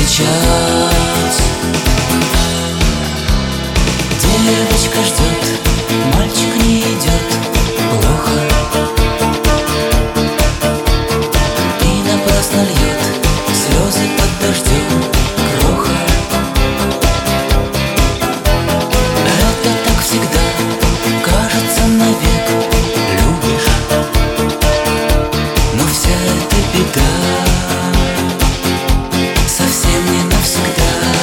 встречать. Девочка ждет, мальчик не идет, плохо. И напрасно льет слезы под дождем, кроха. Это так всегда, кажется, навек. Любишь, но вся эта беда совсем не навсегда.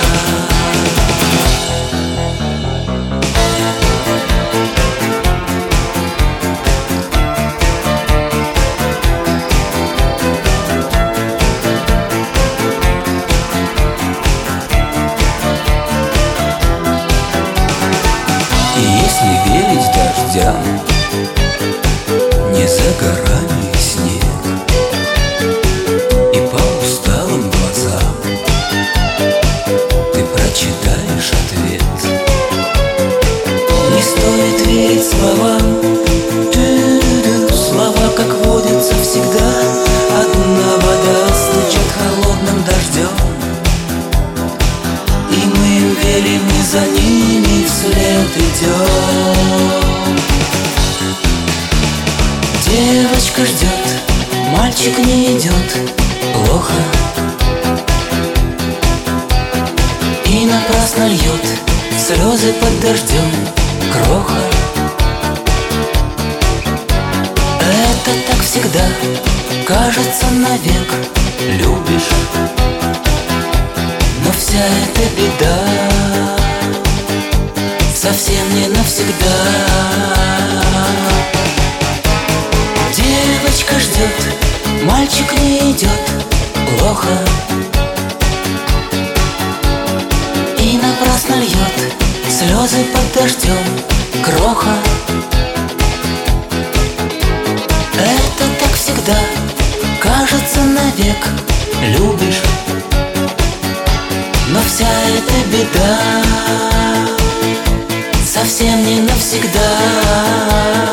И если верить дождям, не за горами снег, и по усталым глазам ты прочитаешь ответ. Не стоит верить словам, слова, как водится, всегда одна вода стучит холодным дождем. И мы им верим, и за ними вслед идем. Девочка ждет, мальчик не идет, плохо. И напрасно льет слезы под дождем, кроха. Это так всегда, кажется, навек. Любишь, но вся эта беда совсем не навсегда. Девочка ждет, мальчик не идет, плохо. И напрасно льет слезы под дождем, кроха. Это так всегда, кажется, навек. Любишь, но вся эта беда совсем не навсегда.